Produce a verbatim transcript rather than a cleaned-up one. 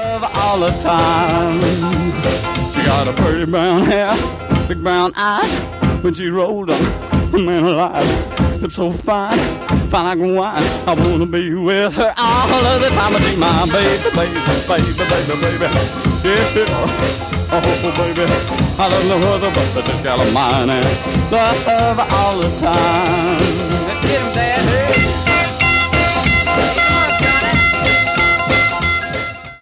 love all the time. She got a pretty brown hair, big brown eyes. When she rolled them, man alive, lips so fine, fine like wine. I wanna be with her all of the time. But she's my baby, baby, baby, baby, baby. Yeah, oh baby, I don't know other, but this gal of mine and love all the time. Get him, Dad.